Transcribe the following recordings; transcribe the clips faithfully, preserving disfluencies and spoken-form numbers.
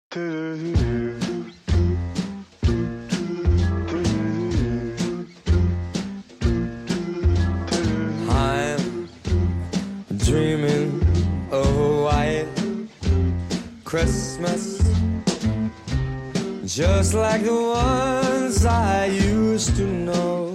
I'm dreaming of a white Christmas, just like the ones I used to know,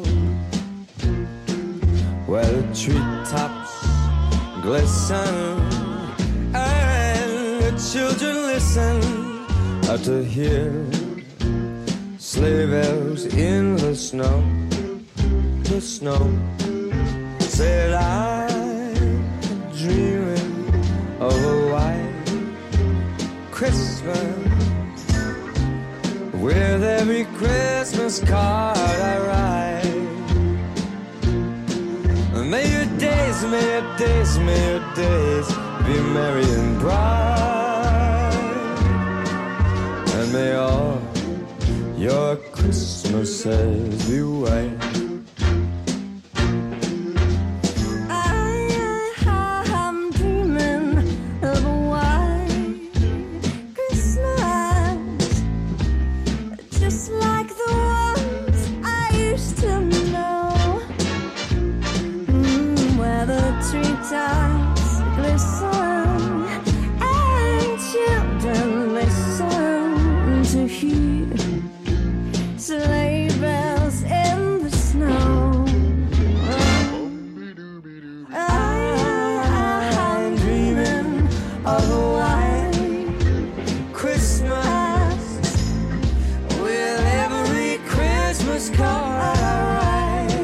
where the treetops glisten and the children listen to hear sleigh bells in the snow. The snow said I'm dreaming of a white Christmas, with every Christmas card I write. May your days, may your days, may your days be merry and bright, and may all your Christmases be white. Treetops glisten and children listen to hear sleigh bells in the snow. I'm dreaming of a white Christmas, with every Christmas card I write.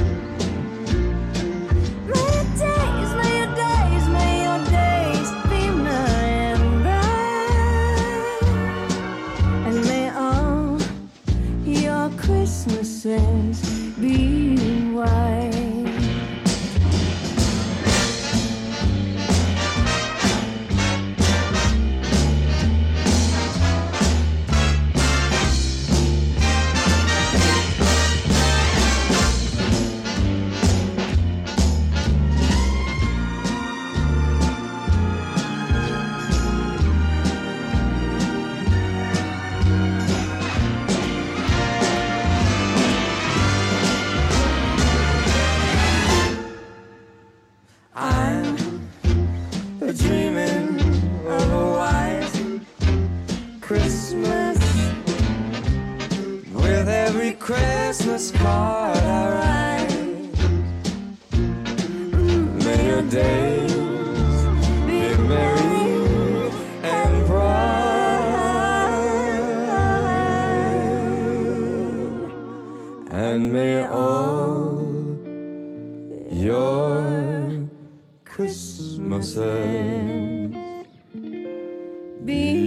Christmases be white. I'm dreaming of a white Christmas, with every Christmas card I write. May your days be merry and bright, and may all your Christmases be